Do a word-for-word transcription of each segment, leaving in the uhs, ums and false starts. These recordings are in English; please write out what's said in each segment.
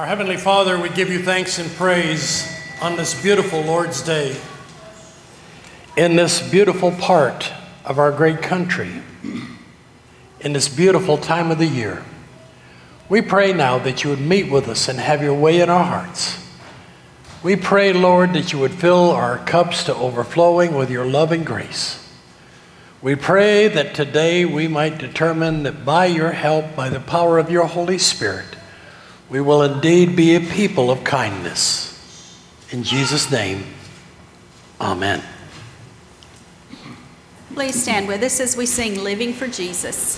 Our Heavenly Father, we give you thanks and praise on this beautiful Lord's Day, in this beautiful part of our great country, in this beautiful time of the year. We pray now that you would meet with us and have your way in our hearts. We pray, Lord, that you would fill our cups to overflowing with your love and grace. We pray that today we might determine that by your help, by the power of your Holy Spirit, we will indeed be a people of kindness. In Jesus' name, amen. Please stand with us as we sing Living for Jesus.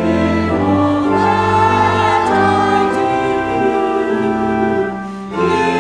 Yeah.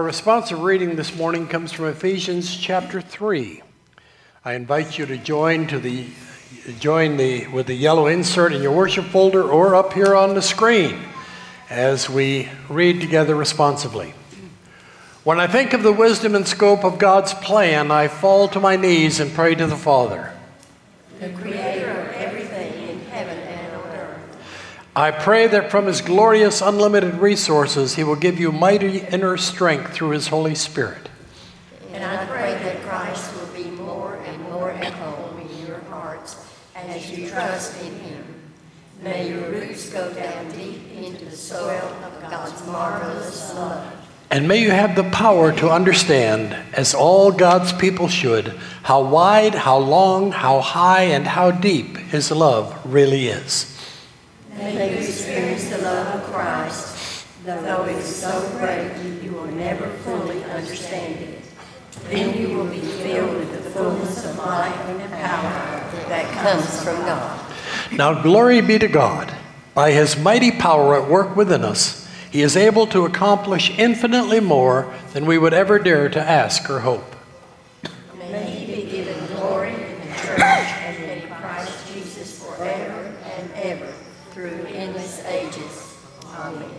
responsive reading this morning comes from Ephesians chapter three. I invite you to join to the join the with the yellow insert in your worship folder or up here on the screen as we read together responsively. When I think of the wisdom and scope of God's plan, I fall to my knees and pray to the Father, the creator of everything in heaven and on earth. I pray that from his glorious unlimited resources, he will give you mighty inner strength through his Holy Spirit. And I pray that Christ will be more and more at home in your hearts as you trust in him. May your roots go down deep into the soil of God's marvelous love. And may you have the power to understand, as all God's people should, how wide, how long, how high, and how deep his love really is. May you experience the love of Christ, though it is so great you will never fully understand it. Then you will be filled with the fullness of life and power that comes from God. Now glory be to God. By his mighty power at work within us, he is able to accomplish infinitely more than we would ever dare to ask or hope. May he be given glory in the church and in Christ Jesus forever and ever, through endless ages. Amen.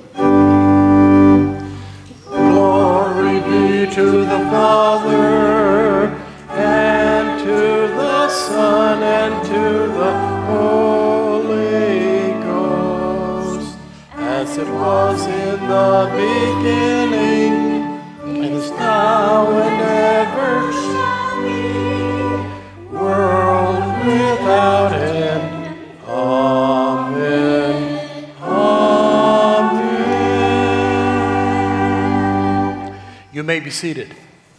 Glory be to the Father, and to the Son, and to the Holy Ghost, as it was in the beginning, and is now and ever shall be, world without end. Amen. Amen. You may be seated.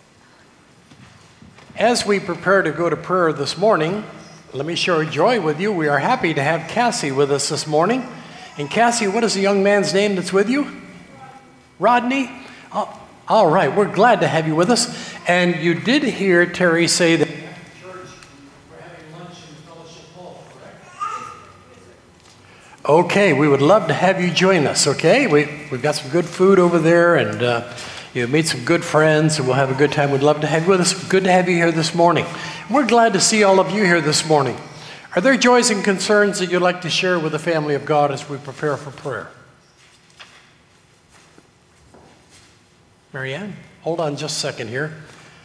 As we prepare to go to prayer this morning, let me share joy with you. We are happy to have Cassie with us this morning. And Cassie, what is the young man's name that's with you? Rodney? Oh, all right, we're glad to have you with us. And you did hear Terry say that we're having lunch in Fellowship Hall, correct? Okay, we would love to have you join us, okay? We, we've got some good food over there, and uh, you meet some good friends, and we'll have a good time. We'd love to have you with us. Good to have you here this morning. We're glad to see all of you here this morning. Are there joys and concerns that you'd like to share with the family of God as we prepare for prayer? Marianne, hold on just a second here.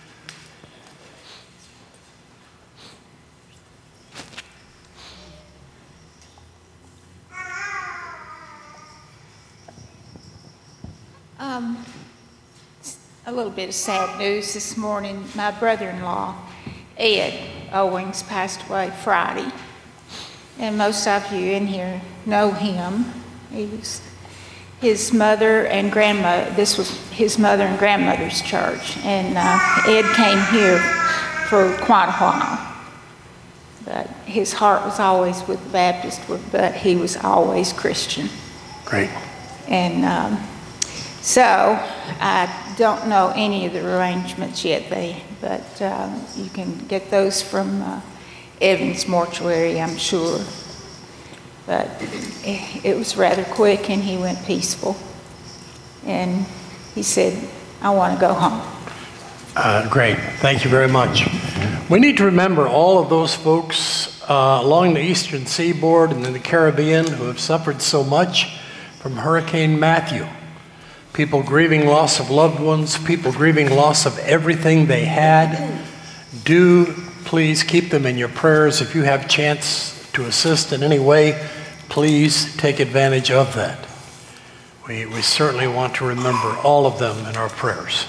Um, a little bit of sad news this morning. My brother-in-law, Ed Owings, passed away Friday. And most of you in here know him. He was his mother and grandmother, this was his mother and grandmother's church. And uh, Ed came here for quite a while. But his heart was always with the Baptist, but he was always Christian. Great. And um, so I don't know any of the arrangements yet, they, but um, you can get those from uh, Evans Mortuary, I'm sure. But it, it was rather quick, and he went peaceful. And he said, I want to go home. Uh, great. Thank you very much. We need to remember all of those folks uh, along the eastern seaboard and in the Caribbean who have suffered so much from Hurricane Matthew. People grieving loss of loved ones, people grieving loss of everything they had. Do please keep them in your prayers. If you have a chance to assist in any way, please take advantage of that. We, we certainly want to remember all of them in our prayers.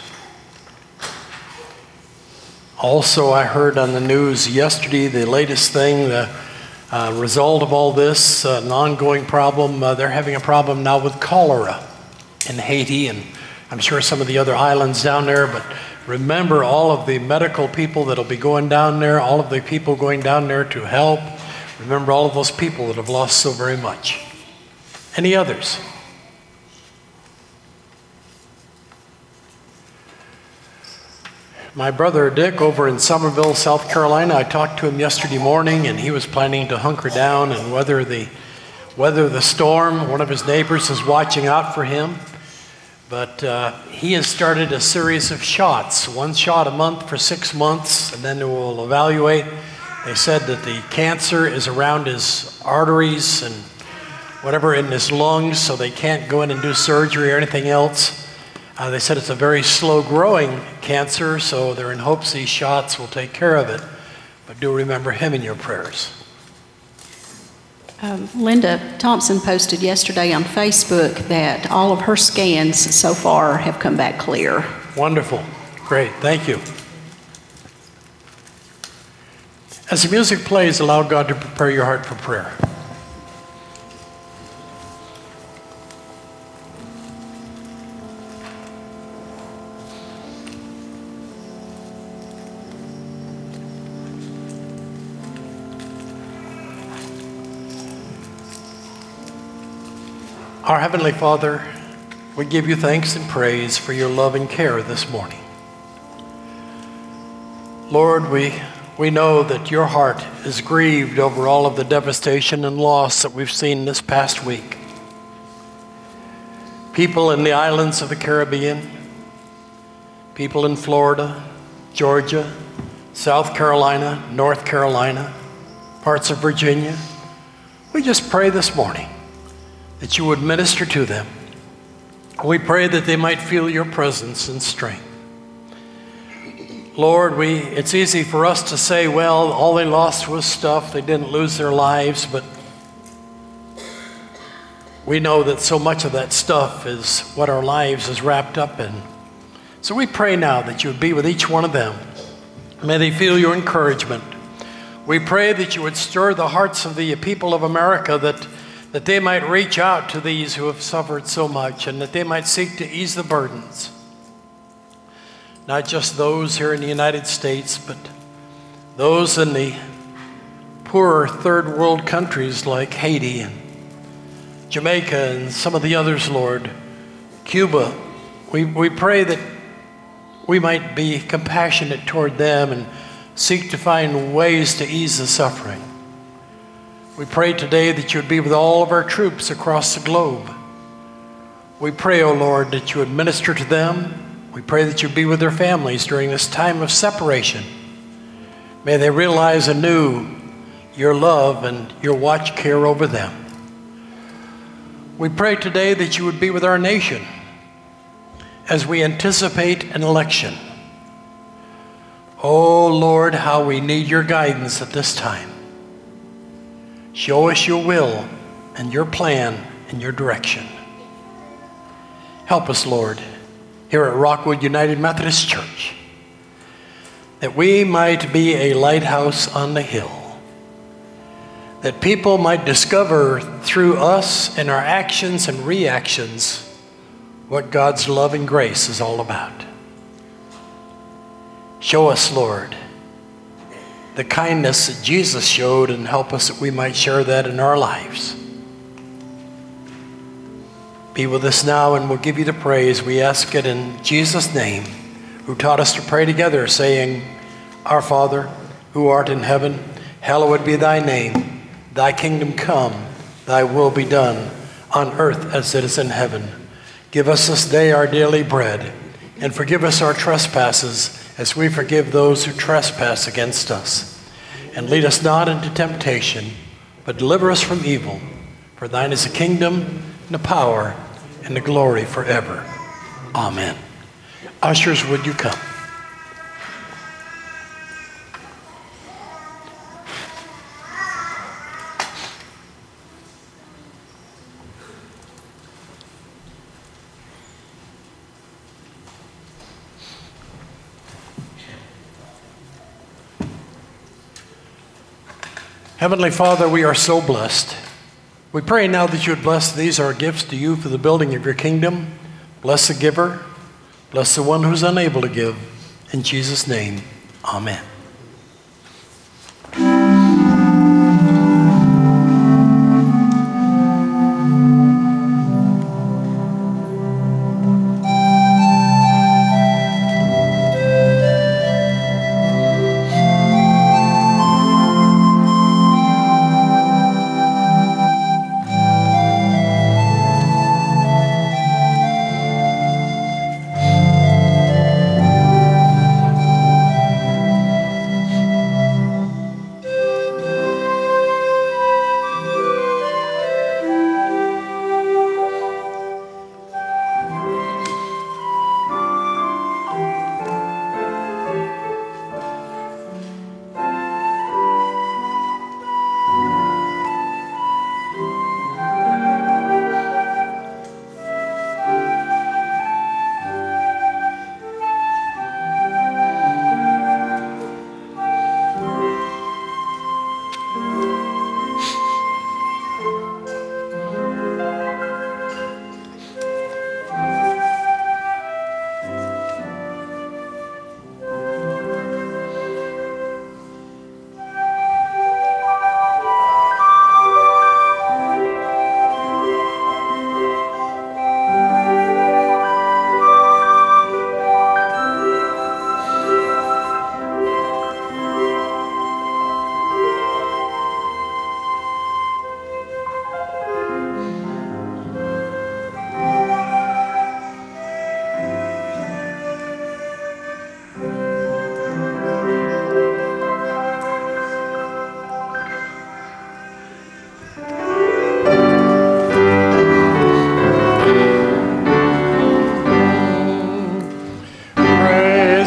Also, I heard on the news yesterday, the latest thing, the uh, result of all this, uh, an ongoing problem. Uh, they're having a problem now with cholera in Haiti, and I'm sure some of the other islands down there, but remember all of the medical people that'll be going down there, all of the people going down there to help. Remember all of those people that have lost so very much. Any others? My brother Dick over in Somerville, South Carolina, I talked to him yesterday morning, and he was planning to hunker down and weather the, weather the storm. One of his neighbors is watching out for him. But uh, he has started a series of shots, one shot a month for six months, and then we'll evaluate. They said that the cancer is around his arteries and whatever in his lungs, so they can't go in and do surgery or anything else. Uh, they said it's a very slow-growing cancer, so they're in hopes these shots will take care of it. But do remember him in your prayers. Um, Linda Thompson posted yesterday on Facebook that all of her scans so far have come back clear. Wonderful. Great. Thank you. As the music plays, allow God to prepare your heart for prayer. Our Heavenly Father, we give you thanks and praise for your love and care this morning. Lord, we, we know that your heart is grieved over all of the devastation and loss that we've seen this past week. People in the islands of the Caribbean, people in Florida, Georgia, South Carolina, North Carolina, parts of Virginia. We just pray this morning that you would minister to them. We pray that they might feel your presence and strength. Lord, we, it's easy for us to say, well, all they lost was stuff, they didn't lose their lives, but we know that so much of that stuff is what our lives is wrapped up in. So we pray now that you would be with each one of them. May they feel your encouragement. We pray that you would stir the hearts of the people of America, that that they might reach out to these who have suffered so much, and that they might seek to ease the burdens. Not just those here in the United States, but those in the poorer third world countries like Haiti and Jamaica and some of the others, Lord, Cuba. We, we pray that we might be compassionate toward them and seek to find ways to ease the suffering. We pray today that you would be with all of our troops across the globe. We pray, O Lord, that you would minister to them. We pray that you would be with their families during this time of separation. May they realize anew your love and your watch care over them. We pray today that you would be with our nation as we anticipate an election. Oh Lord, how we need your guidance at this time. Show us your will and your plan and your direction. Help us, Lord, here at Rockwood United Methodist Church, that we might be a lighthouse on the hill, that people might discover through us and our actions and reactions what God's love and grace is all about. Show us, Lord, the kindness that Jesus showed, and help us that we might share that in our lives. Be with us now, and we'll give you the praise. We ask it in Jesus' name, who taught us to pray together, saying, Our Father, who art in heaven, hallowed be thy name. Thy kingdom come, thy will be done, on earth as it is in heaven. Give us this day our daily bread, and forgive us our trespasses, as we forgive those who trespass against us. And lead us not into temptation, but deliver us from evil. For thine is the kingdom, and the power, and the glory forever. Amen. Ushers, would you come? Heavenly Father, we are so blessed. We pray now that you would bless these, our gifts to you for the building of your kingdom. Bless the giver. Bless the one who's unable to give. In Jesus' name, amen.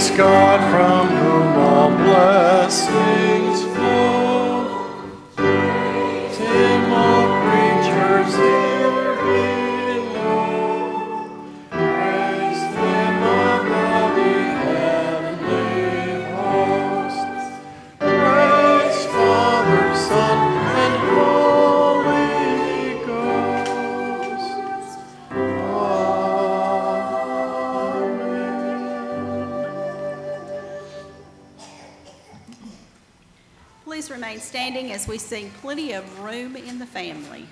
gracious God, from whom all blessings flow. Praise Him, all creatures here below. Praise Him above the heavenly hosts. Praise Father, Son, and Holy Ghost. Please remain standing as we sing Plenty of Room in the Family.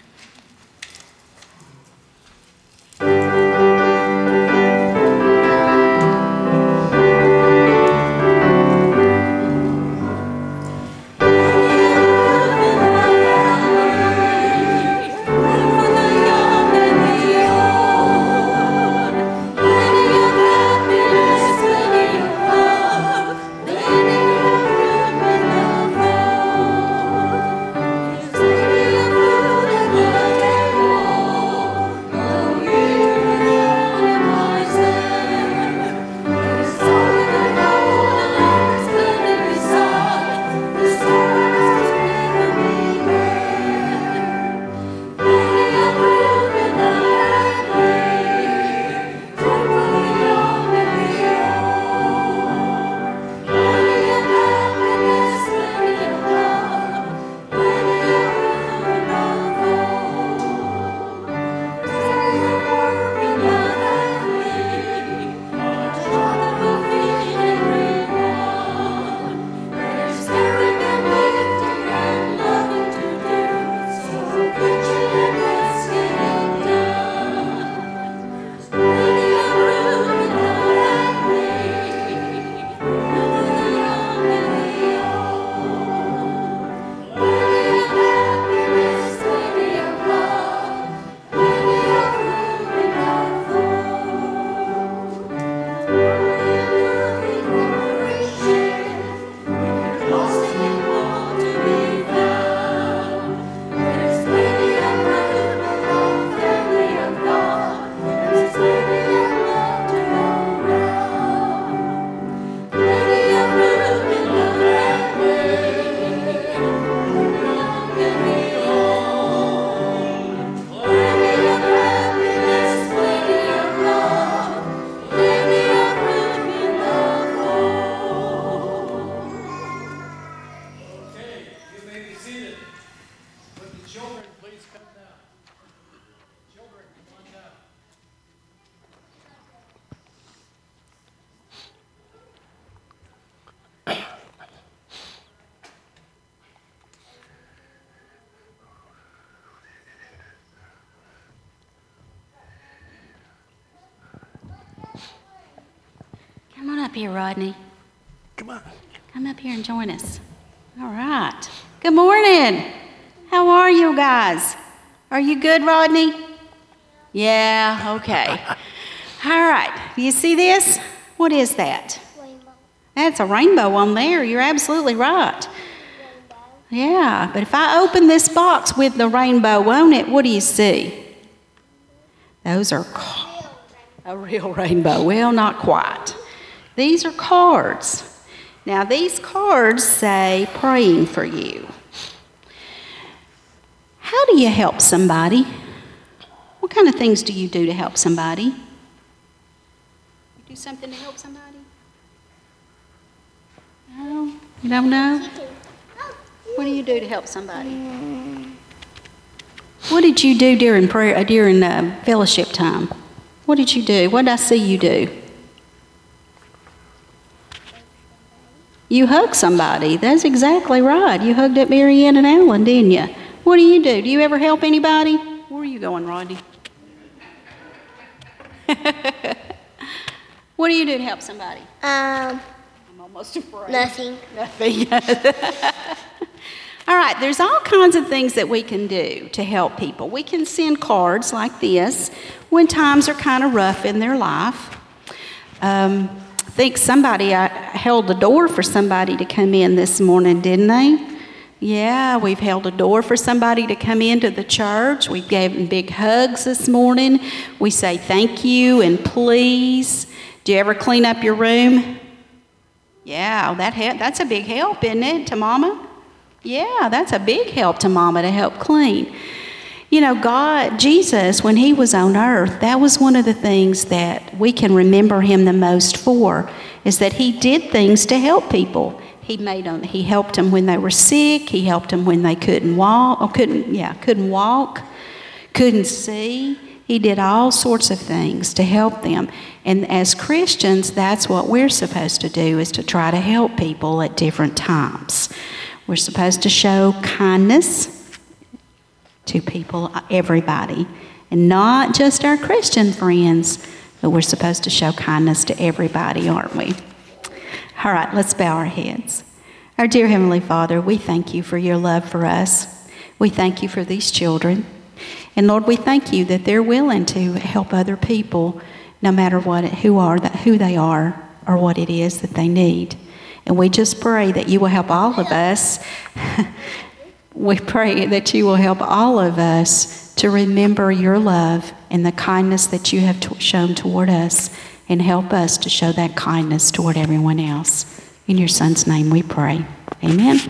Come on up here, Rodney. Come on. Come up here and join us. All right. Good morning. How are you guys? Are you good, Rodney? Yeah, okay. All right. You see this? What is that? Rainbow. That's a rainbow on there. You're absolutely right. Rainbow. Yeah, but if I open this box with the rainbow on it, what do you see? Those are ca- a real rainbow. Well, not quite. These are cards. Now, these cards say praying for you. How do you help somebody? What kind of things do you do to help somebody? You do something to help somebody? No? You don't know? What do you do to help somebody? What did you do during prayer, uh, during uh, fellowship time? What did you do? What did I see you do? You hugged somebody. That's exactly right. You hugged up Mary Ann and Alan, didn't you? What do you do? Do you ever help anybody? Where are you going, Rodney? What do you do to help somebody? Um, I'm almost afraid. nothing. Nothing. All right, there's all kinds of things that we can do to help people. We can send cards like this when times are kind of rough in their life. Um, I think somebody I held the door for somebody to come in this morning, didn't they? Yeah, we've held a door for somebody to come into the church. We've given big hugs this morning. We say thank you and please. Do you ever clean up your room? Yeah, that he- that's a big help, isn't it, to Mama? Yeah, that's a big help to Mama to help clean. You know, God, Jesus, when he was on earth, that was one of the things that we can remember him the most for, is that he did things to help people. He made them, he helped them when they were sick. He helped them when they couldn't walk, or couldn't, yeah, couldn't walk, couldn't see. He did all sorts of things to help them. And as Christians, that's what we're supposed to do, is to try to help people at different times. We're supposed to show kindness to people, everybody, and not just our Christian friends, but we're supposed to show kindness to everybody, aren't we? All right, let's bow our heads. Our dear Heavenly Father, we thank you for your love for us. We thank you for these children. And Lord, we thank you that they're willing to help other people, no matter what, who are that, who they are, or what it is that they need. And we just pray that you will help all of us. We pray that you will help all of us to remember your love and the kindness that you have t- shown toward us, and help us to show that kindness toward everyone else. In your Son's name we pray. Amen.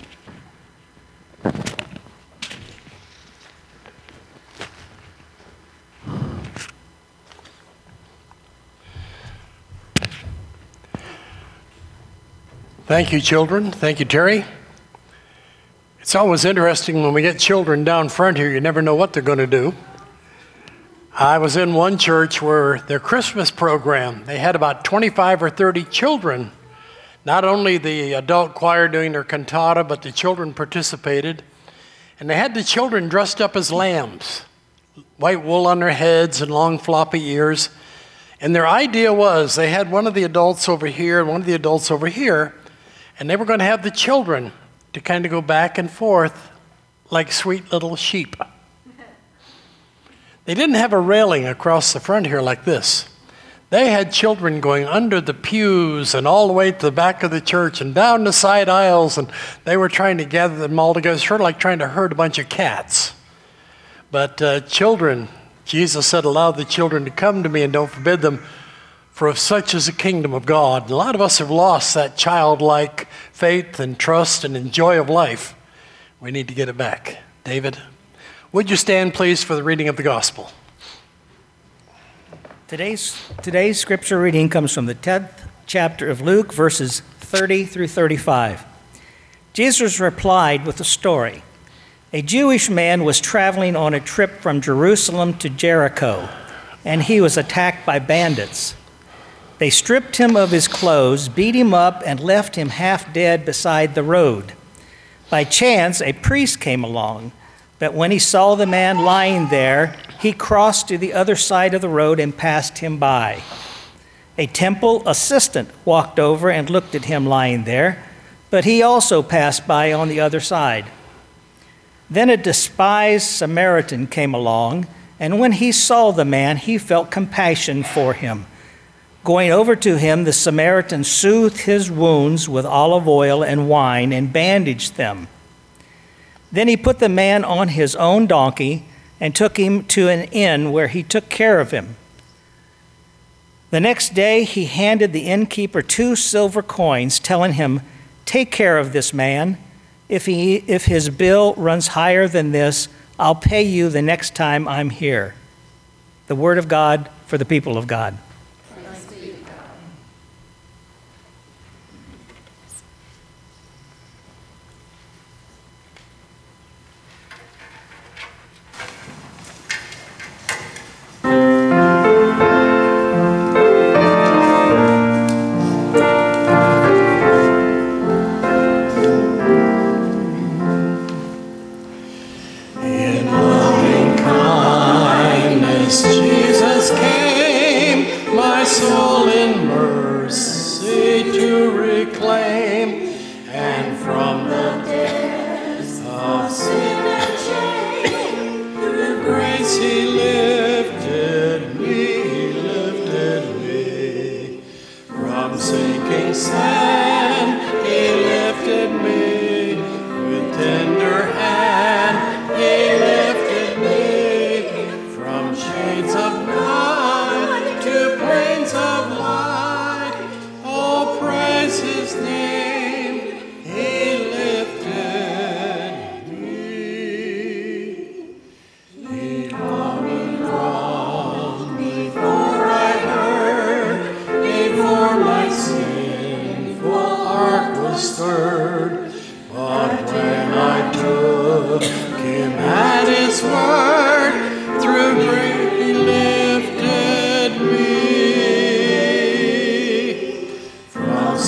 Thank you, children. Thank you, Terry. It's always interesting when we get children down front here, you never know what they're going to do. I was in one church where their Christmas program, they had about twenty-five or thirty children. Not only the adult choir doing their cantata, but the children participated. And they had the children dressed up as lambs, white wool on their heads and long floppy ears. And their idea was they had one of the adults over here and one of the adults over here, and they were going to have the children to kind of go back and forth like sweet little sheep. They didn't have a railing across the front here like this. They had children going under the pews and all the way to the back of the church and down the side aisles, and they were trying to gather them all together, sort of like trying to herd a bunch of cats. But uh, children, Jesus said, allow the children to come to me and don't forbid them, for of such is the kingdom of God. And a lot of us have lost that childlike faith and trust and joy of life. We need to get it back. David, would you stand, please, for the reading of the gospel? Today's, today's scripture reading comes from the tenth chapter of Luke, verses thirty through thirty-five. Jesus replied with a story. A Jewish man was traveling on a trip from Jerusalem to Jericho, and he was attacked by bandits. They stripped him of his clothes, beat him up, and left him half dead beside the road. By chance, a priest came along, but when he saw the man lying there, he crossed to the other side of the road and passed him by. A temple assistant walked over and looked at him lying there, but he also passed by on the other side. Then a despised Samaritan came along, and when he saw the man, he felt compassion for him. Going over to him, the Samaritan soothed his wounds with olive oil and wine and bandaged them. Then he put the man on his own donkey and took him to an inn where he took care of him. The next day he handed the innkeeper two silver coins, telling him, "Take care of this man. If he, if his bill runs higher than this, I'll pay you the next time I'm here." The word of God for the people of God. Is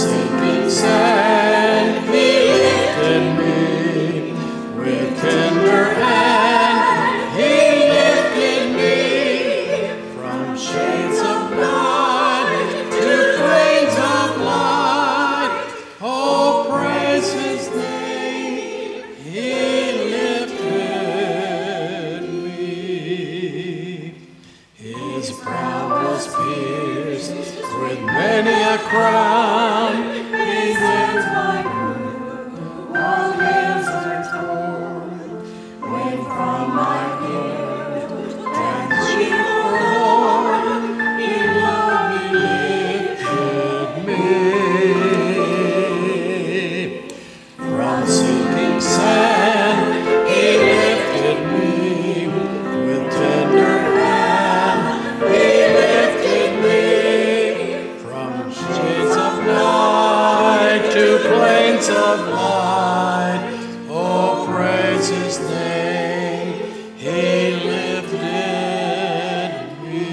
sinking sand he lifted me. With tender hand he lifted me. From shades of night to plains of light. Oh, praise his name. He lifted me. His brow was pierced with many a crown. He lifted my wound, all nails are torn. When from my head and cheek forlorn, he loved me, lifted me. From sinking sand, he lifted me. With tender hand, he lifted me. From shades of night to plains of light. Oh, praise his name. He lifted me.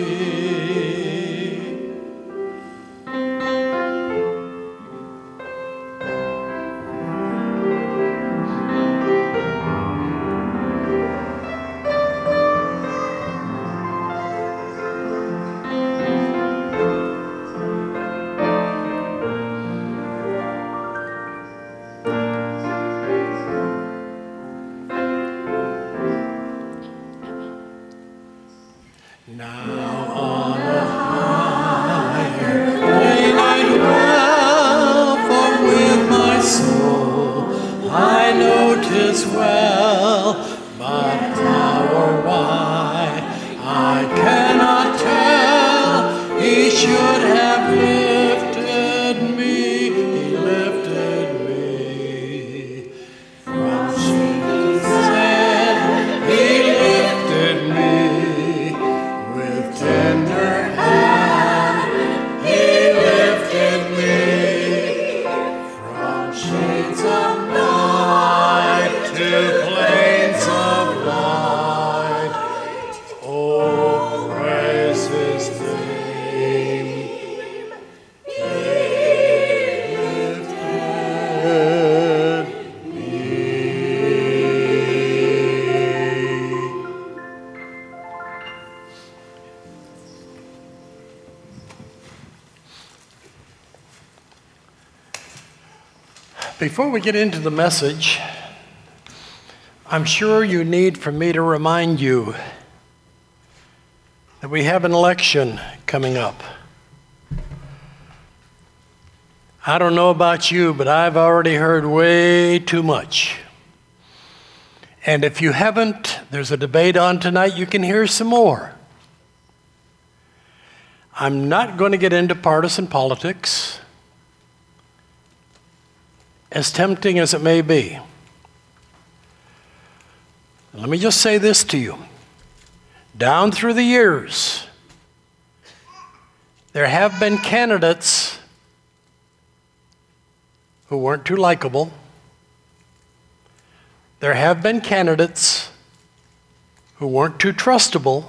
Now on a higher plane I dwell, for with my soul I know 'tis well, but how or why I cannot tell. He should have lifted me, he lifted me. From sinking sand he lifted me. With tender hand he lifted me. From shades of night to plains of light. Oh, praise his name. He lifted me. Before we get into the message, I'm sure you need for me to remind you that we have an election coming up. I don't know about you, but I've already heard way too much. And if you haven't, there's a debate on tonight, you can hear some more. I'm not going to get into partisan politics, as tempting as it may be. Let me just say this to you. Down through the years, there have been candidates who weren't too likable. There have been candidates who weren't too trustable.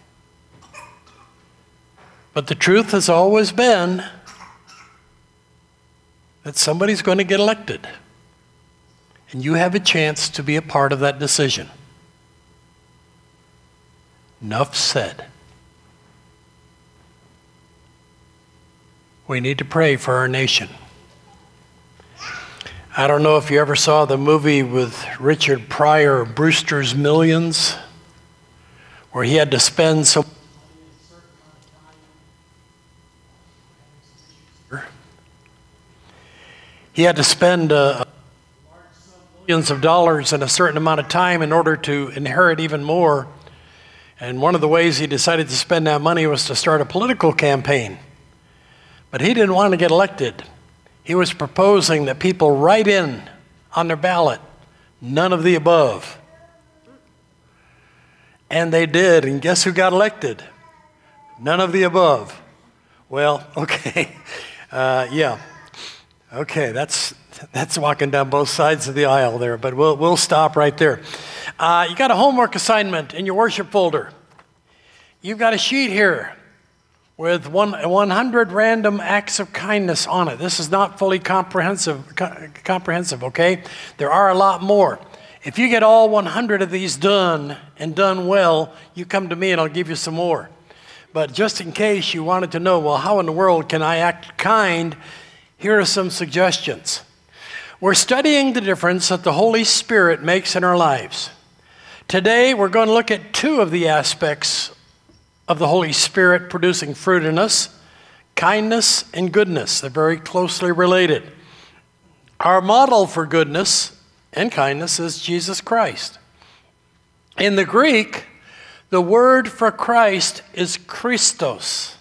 But the truth has always been that somebody's going to get elected. And you have a chance to be a part of that decision. Enough said. We need to pray for our nation. I don't know if you ever saw the movie with Richard Pryor, Brewster's Millions, where he had to spend so he had to spend uh, millions of dollars in a certain amount of time in order to inherit even more. And one of the ways he decided to spend that money was to start a political campaign. But he didn't want to get elected. He was proposing that people write in on their ballot, none of the above. And they did, and guess who got elected? None of the above. Well, okay, uh, yeah. Okay, that's that's walking down both sides of the aisle there, but we'll we'll stop right there. Uh, you got a homework assignment in your worship folder. You've got a sheet here with one, one hundred random acts of kindness on it. This is not fully comprehensive, co- comprehensive, okay? There are a lot more. If you get all one hundred of these done and done well, you come to me and I'll give you some more. But just in case you wanted to know, well, how in the world can I act kind? Here are some suggestions. We're studying the difference that the Holy Spirit makes in our lives. Today, we're going to look at two of the aspects of the Holy Spirit producing fruit in us, kindness and goodness. They're very closely related. Our model for goodness and kindness is Jesus Christ. In the Greek, the word for Christ is Christos.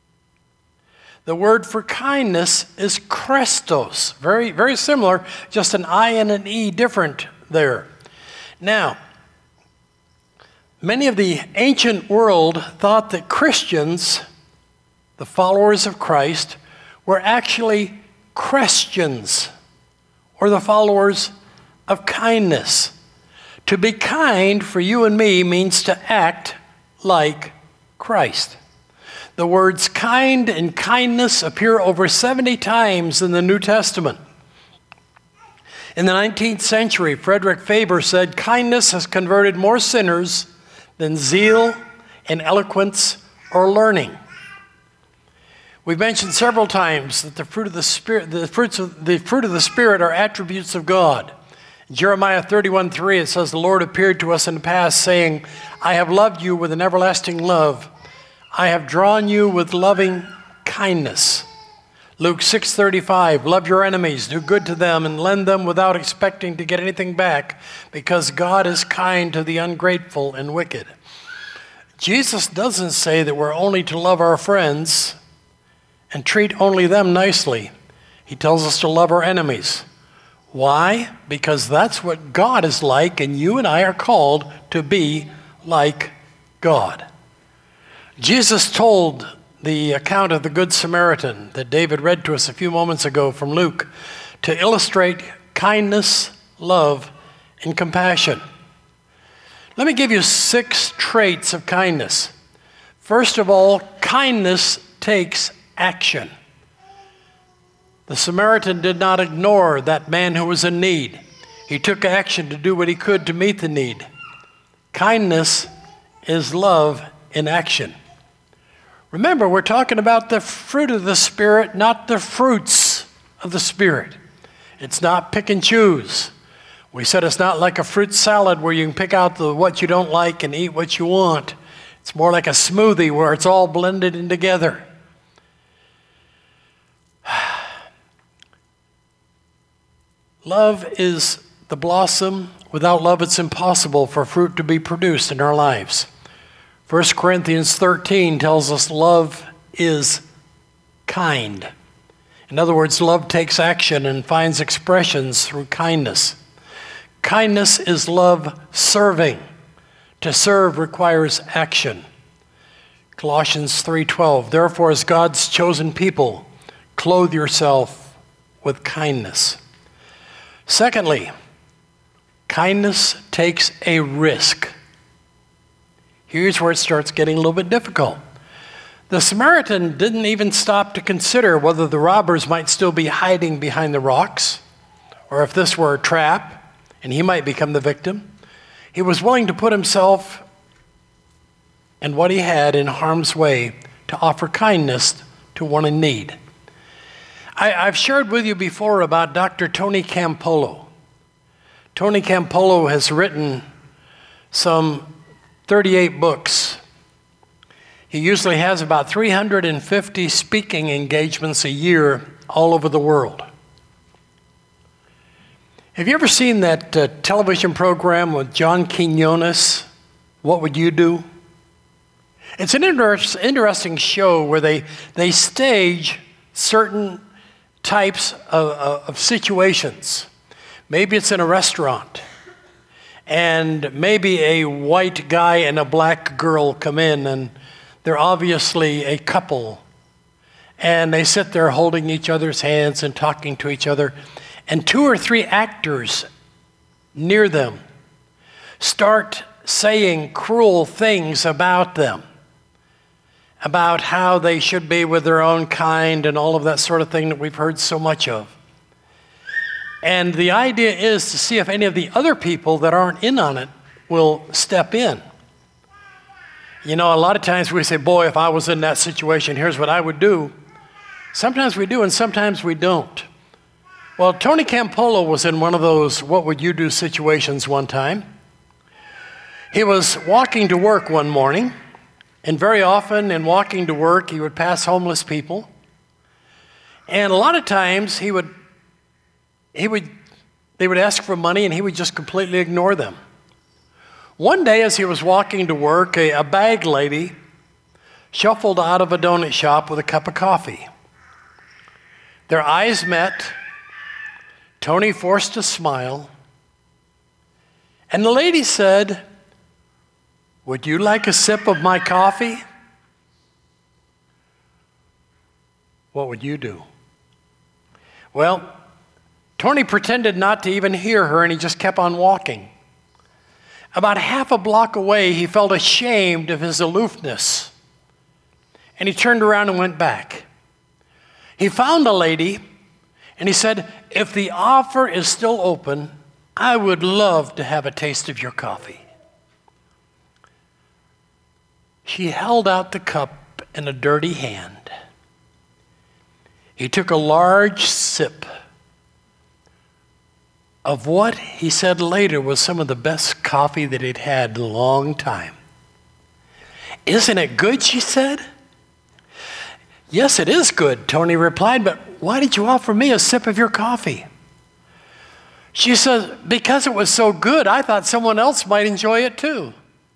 The word for kindness is Christos. Very, very similar, just an I and an E different there. Now, many of the ancient world thought that Christians, the followers of Christ, were actually Christians, or the followers of kindness. To be kind for you and me means to act like Christ. The words kind and kindness appear over seventy times in the New Testament. In the nineteenth century, Frederick Faber said, kindness has converted more sinners than zeal and eloquence or learning. We've mentioned several times that the fruit of the Spirit, the fruits of the fruit of the Spirit are attributes of God. In Jeremiah thirty-one three, it says, the Lord appeared to us in the past, saying, I have loved you with an everlasting love. I have drawn you with loving kindness. Luke six thirty-five, love your enemies, do good to them, and lend them without expecting to get anything back, because God is kind to the ungrateful and wicked. Jesus doesn't say that we're only to love our friends and treat only them nicely. He tells us to love our enemies. Why? Because that's what God is like, and you and I are called to be like God. Jesus told the account of the Good Samaritan that David read to us a few moments ago from Luke to illustrate kindness, love, and compassion. Let me give you six traits of kindness. First of all, kindness takes action. The Samaritan did not ignore that man who was in need. He took action to do what he could to meet the need. Kindness is love in action. Remember, we're talking about the fruit of the Spirit, not the fruits of the Spirit. It's not pick and choose. We said it's not like a fruit salad where you can pick out the, what you don't like and eat what you want. It's more like a smoothie where it's all blended in together. Love is the blossom. Without love, it's impossible for fruit to be produced in our lives. First Corinthians thirteen tells us love is kind. In other words, love takes action and finds expressions through kindness. Kindness is love serving. To serve requires action. Colossians three twelve, therefore as God's chosen people, clothe yourself with kindness. Secondly, kindness takes a risk. Here's where it starts getting a little bit difficult. The Samaritan didn't even stop to consider whether the robbers might still be hiding behind the rocks, or if this were a trap and he might become the victim. He was willing to put himself and what he had in harm's way to offer kindness to one in need. I, I've shared with you before about Doctor Tony Campolo. Tony Campolo has written some thirty-eight books. He usually has about three hundred fifty speaking engagements a year all over the world. Have you ever seen that uh, television program with John Quinones, What Would You Do? It's an inter- interesting show where they, they stage certain types of, of, of situations. Maybe it's in a restaurant, and maybe a white guy and a black girl come in, and they're obviously a couple. And they sit there holding each other's hands and talking to each other. And two or three actors near them start saying cruel things about them. about how they should be with their own kind and all of that sort of thing that we've heard so much of. And the idea is to see if any of the other people that aren't in on it will step in. You know, a lot of times we say, boy, if I was in that situation, here's what I would do. Sometimes we do and sometimes we don't. Well, Tony Campolo was in one of those what would you do situations one time. He was walking to work one morning, and very often in walking to work, he would pass homeless people. And a lot of times he would, he would, they would ask for money and he would just completely ignore them. One day as he was walking to work, a, a bag lady shuffled out of a donut shop with a cup of coffee. Their eyes met. Tony forced a smile. And the lady said, "Would you like a sip of my coffee?" What would you do? Well, Tony pretended not to even hear her, and he just kept on walking. About half a block away, he felt ashamed of his aloofness, and he turned around and went back. He found a lady, and he said, "If the offer is still open, I would love to have a taste of your coffee." She held out the cup in a dirty hand. He took a large sip of what he said later was some of the best coffee that he'd had in a long time. "Isn't it good?" she said. "Yes, it is good," Tony replied, "but why did you offer me a sip of your coffee?" She says, "Because it was so good, I thought someone else might enjoy it too."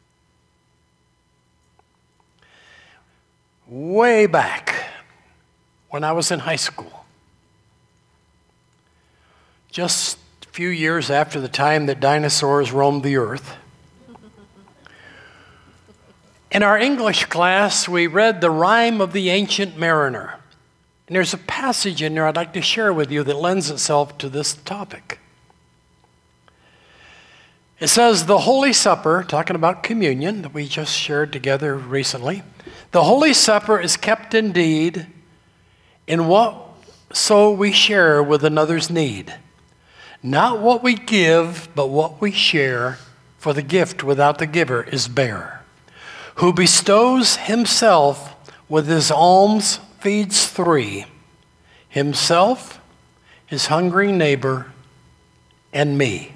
Way back when I was in high school, just a few years after the time that dinosaurs roamed the earth, in our English class, we read The Rime of the Ancient Mariner. And there's a passage in there I'd like to share with you that lends itself to this topic. It says, the Holy Supper, talking about communion that we just shared together recently, the Holy Supper is kept indeed in what so we share with another's need. Not what we give, but what we share, for the gift without the giver is bare. Who bestows himself with his alms feeds three, himself, his hungry neighbor, and me.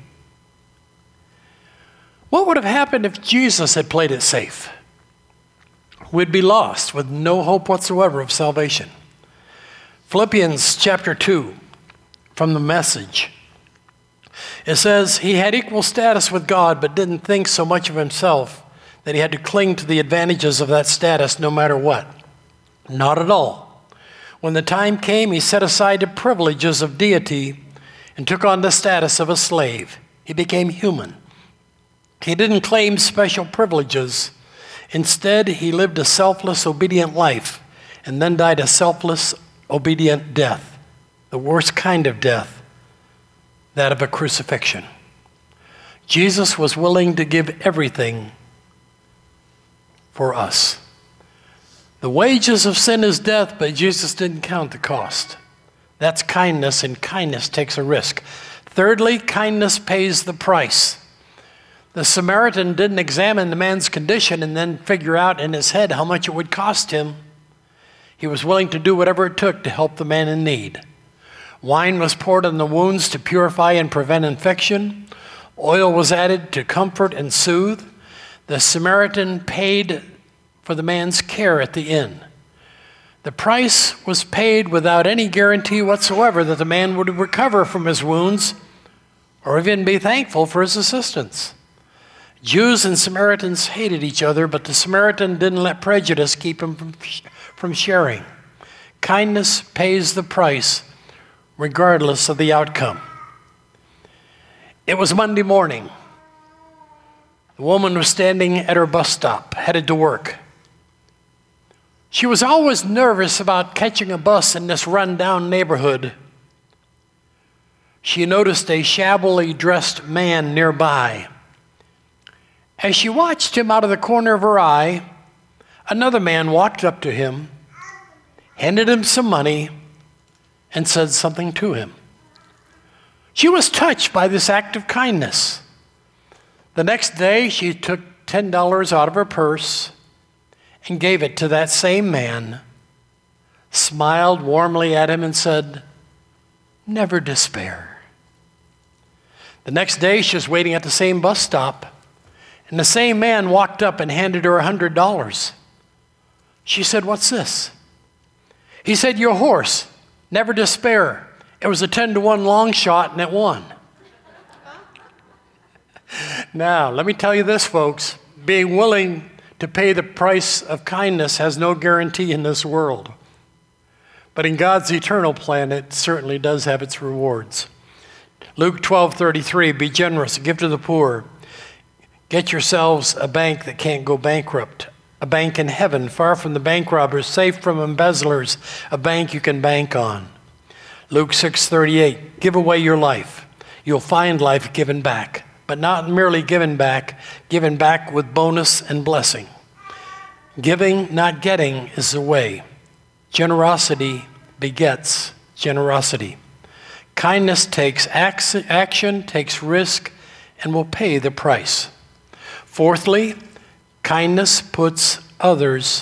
What would have happened if Jesus had played it safe? We'd be lost with no hope whatsoever of salvation. Philippians chapter two, from the Message. It says, he had equal status with God, but didn't think so much of himself that he had to cling to the advantages of that status no matter what. Not at all. When the time came, he set aside the privileges of deity and took on the status of a slave. He became human. He didn't claim special privileges. Instead, he lived a selfless, obedient life and then died a selfless, obedient death, the worst kind of death, that of a crucifixion. Jesus was willing to give everything for us. The wages of sin is death, but Jesus didn't count the cost. That's kindness, and kindness takes a risk. Thirdly, kindness pays the price. The Samaritan didn't examine the man's condition and then figure out in his head how much it would cost him. He was willing to do whatever it took to help the man in need. Wine was poured on the wounds to purify and prevent infection. Oil was added to comfort and soothe. The Samaritan paid for the man's care at the inn. The price was paid without any guarantee whatsoever that the man would recover from his wounds or even be thankful for his assistance. Jews and Samaritans hated each other, but the Samaritan didn't let prejudice keep him from, from sharing. Kindness pays the price regardless of the outcome. It was Monday morning. The woman was standing at her bus stop, headed to work. She was always nervous about catching a bus in this run-down neighborhood. She noticed a shabbily dressed man nearby. As she watched him out of the corner of her eye, Another man walked up to him, handed him some money, and said something to him. She was touched by this act of kindness. The next day, she took ten dollars out of her purse and gave it to that same man, smiled warmly at him, and said, "Never despair." The next day, she was waiting at the same bus stop, and the same man walked up and handed her one hundred dollars. She said, "What's this?" He said, "Your horse. Never despair. It was a ten to one long shot, and it won." Now, let me tell you this, folks. Being willing to pay the price of kindness has no guarantee in this world. But in God's eternal plan, it certainly does have its rewards. Luke twelve thirty-three, be generous, give to the poor. Get yourselves a bank that can't go bankrupt. A bank in heaven, far from the bank robbers, safe from embezzlers, a bank you can bank on. Luke six thirty-eight, give away your life. You'll find life given back, but not merely given back, given back with bonus and blessing. Giving, not getting, is the way. Generosity begets generosity. Kindness takes action, takes risk, and will pay the price. Fourthly, kindness puts others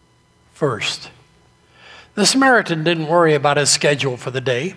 first. The Samaritan didn't worry about his schedule for the day.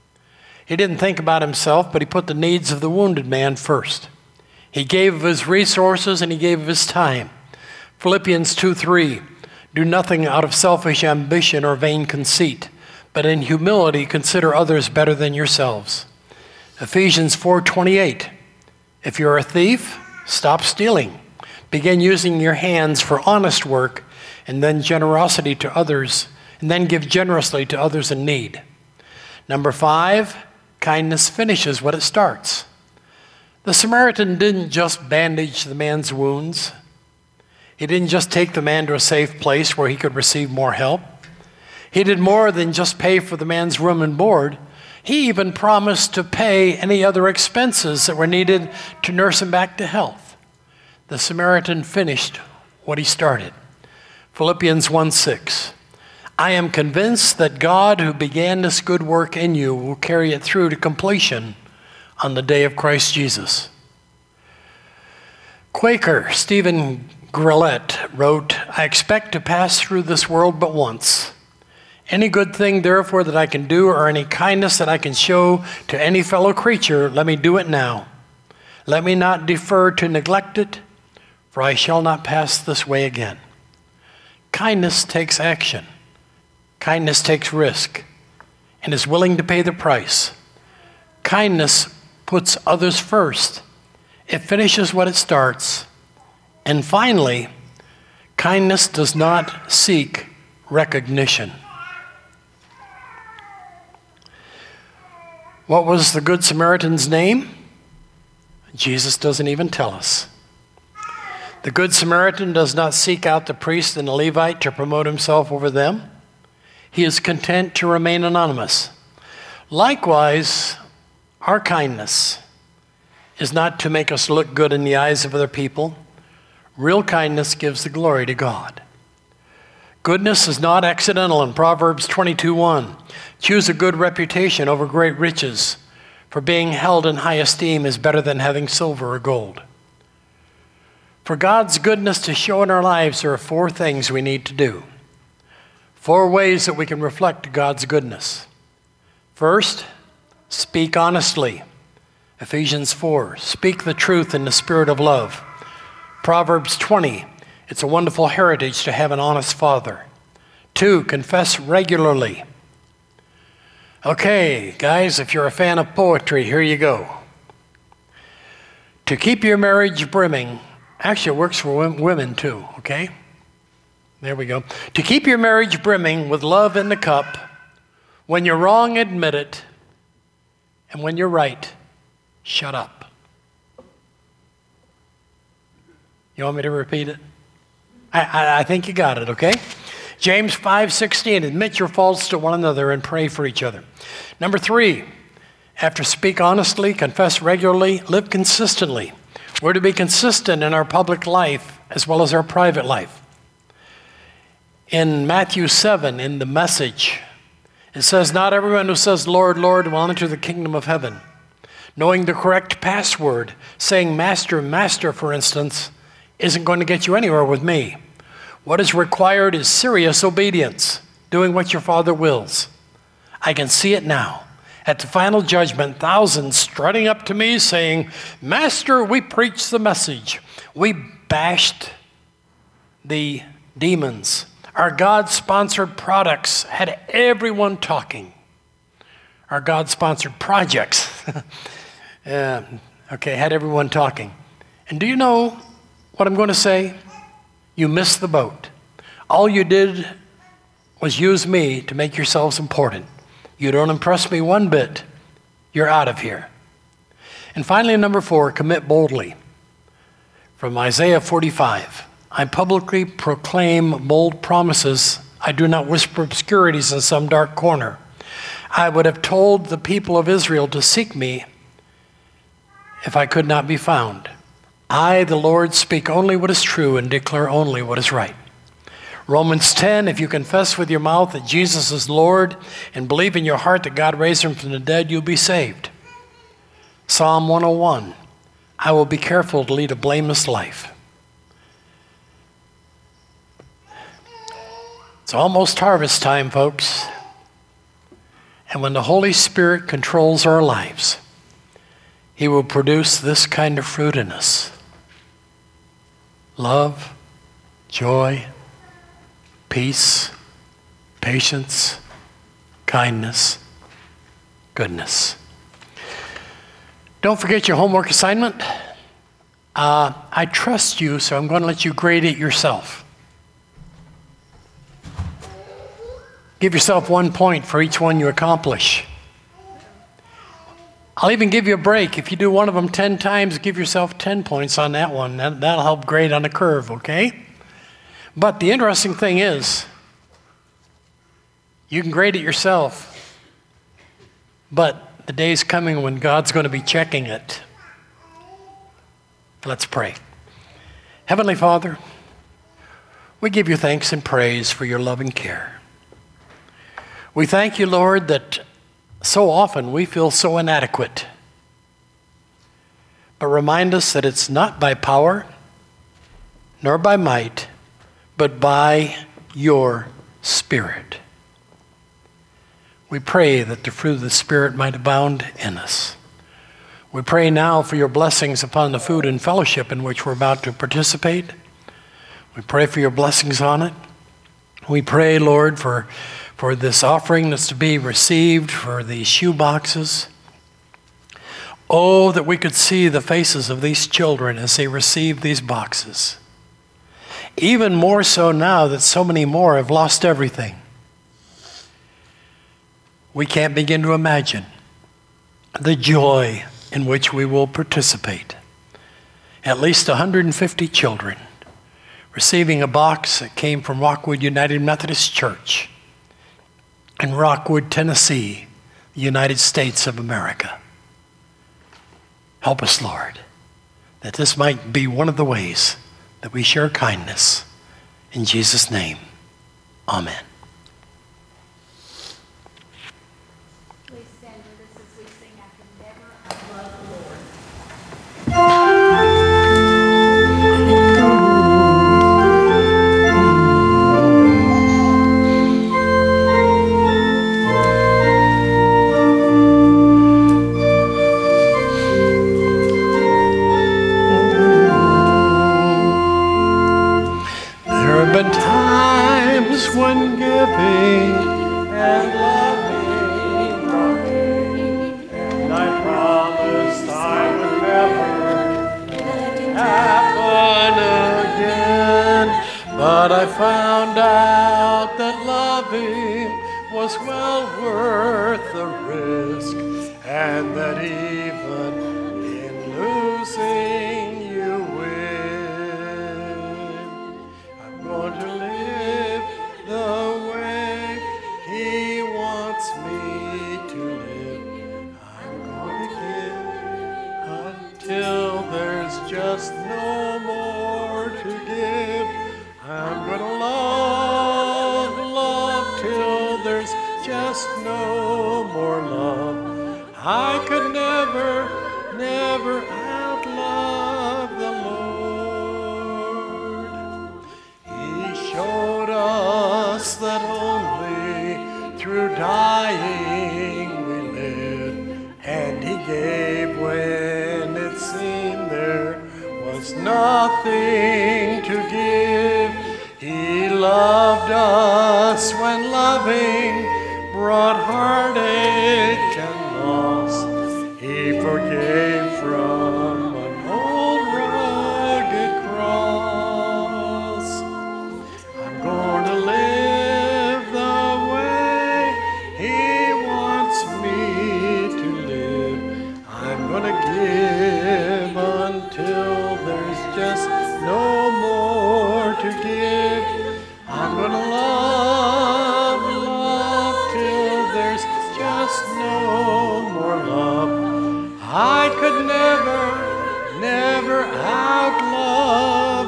He didn't think about himself, but he put the needs of the wounded man first. He gave of his resources and he gave of his time. Philippians two three, do nothing out of selfish ambition or vain conceit, but in humility consider others better than yourselves. Ephesians four twenty-eight, if you're a thief, stop stealing. Begin using your hands for honest work, and then generosity to others, and then give generously to others in need. Number five, kindness finishes what it starts. The Samaritan didn't just bandage the man's wounds. He didn't just take the man to a safe place where he could receive more help. He did more than just pay for the man's room and board. He even promised to pay any other expenses that were needed to nurse him back to health. The Samaritan finished what he started. Philippians one six, I am convinced that God who began this good work in you will carry it through to completion on the day of Christ Jesus. Quaker Stephen Grillette wrote, I expect to pass through this world but once. Any good thing, therefore, that I can do, or any kindness that I can show to any fellow creature, let me do it now. Let me not defer to neglect it, for I shall not pass this way again. Kindness takes action. Kindness takes risk and is willing to pay the price. Kindness puts others first. It finishes what it starts. And finally, kindness does not seek recognition. What was the Good Samaritan's name? Jesus doesn't even tell us. The Good Samaritan does not seek out the priest and the Levite to promote himself over them. He is content to remain anonymous. Likewise, our kindness is not to make us look good in the eyes of other people. Real kindness gives the glory to God. Goodness is not accidental in Proverbs twenty-two one. Choose a good reputation over great riches, for being held in high esteem is better than having silver or gold. For God's goodness to show in our lives, there are four things we need to do. Four ways that we can reflect God's goodness. First, speak honestly. Ephesians four, speak the truth in the spirit of love. Proverbs twenty, it's a wonderful heritage to have an honest father. Two, confess regularly. Okay, guys, if you're a fan of poetry, here you go. To keep your marriage brimming, actually it works for women too, okay? There we go. To keep your marriage brimming with love in the cup, when you're wrong, admit it, and when you're right, shut up. You want me to repeat it? I, I, I think you got it, okay? James five sixteen, admit your faults to one another and pray for each other. Number three, after speak honestly, confess regularly, live consistently. We're to be consistent in our public life as well as our private life. In Matthew seven, in the Message, it says, "Not everyone who says, 'Lord, Lord,' will enter the kingdom of heaven." Knowing the correct password, saying "Master, Master," for instance, isn't going to get you anywhere with me. What is required is serious obedience, doing what your Father wills. I can see it now. At the final judgment, thousands strutting up to me saying, "Master, we preached the message. We bashed the demons. Our God-sponsored products had everyone talking. Our God-sponsored projects uh, okay, had everyone talking." And do you know what I'm going to say? You missed the boat. All you did was use me to make yourselves important. You don't impress me one bit. You're out of here. And finally, number four, commit boldly. From Isaiah forty-five, "I publicly proclaim bold promises. I do not whisper obscurities in some dark corner. I would have told the people of Israel to seek me if I could not be found. I, the Lord, speak only what is true and declare only what is right." Romans ten, "If you confess with your mouth that Jesus is Lord and believe in your heart that God raised him from the dead, you'll be saved." Psalm one oh one, "I will be careful to lead a blameless life." It's almost harvest time, folks. And when the Holy Spirit controls our lives, he will produce this kind of fruit in us: love, joy, peace, patience, kindness, goodness. Don't forget your homework assignment. Uh, I trust you, so I'm going to let you grade it yourself. Give yourself one point for each one you accomplish. I'll even give you a break. If you do one of them ten times, give yourself ten points on that one. That, that'll help grade on the curve, okay? But the interesting thing is, you can grade it yourself, but the day's coming when God's going to be checking it. Let's pray. Heavenly Father, we give you thanks and praise for your loving care. We thank you, Lord, that so often we feel so inadequate. But remind us that it's not by power, nor by might, but by your Spirit. We pray that the fruit of the Spirit might abound in us. We pray now for your blessings upon the food and fellowship in which we're about to participate. We pray for your blessings on it. We pray, Lord, for, for this offering that's to be received, for these shoe boxes. Oh, that we could see the faces of these children as they receive these boxes. Even more so now that so many more have lost everything. We can't begin to imagine the joy in which we will participate. At least one hundred fifty children receiving a box that came from Rockwood United Methodist Church in Rockwood, Tennessee, the United States of America. Help us, Lord, that this might be one of the ways that we share kindness. In Jesus' name, amen. Please stand with us as we sing "I Can Never Love the Lord." Been times when giving and loving, loving, and I promised I would never happen again. But I found out that loving was well worth the risk, and that even in losing you going to live the way he wants me to live. I'm going to give until there's just no more to give. I'm going to love I could never, never outlove the Lord. He showed us that only through dying we live, and he gave when it seemed there was nothing to give. He loved us when loving brought heartache and loss. He forgave from an old rugged cross. I'm going to live the way he wants me to live. I'm going to give until there's just no more to give. I'm going to love, love till there's just no more love. I could never, never outlove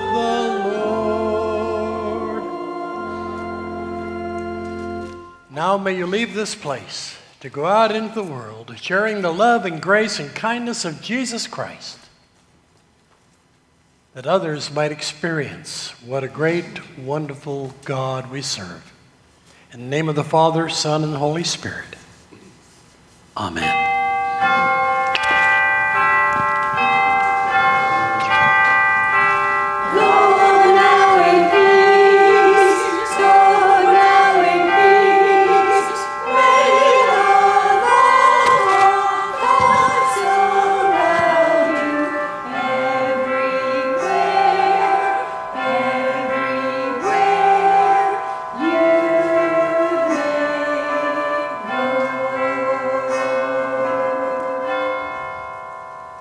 the Lord. Now may you leave this place to go out into the world, sharing the love and grace and kindness of Jesus Christ, that others might experience what a great, wonderful God we serve. In the name of the Father, Son, and the Holy Spirit. Amen.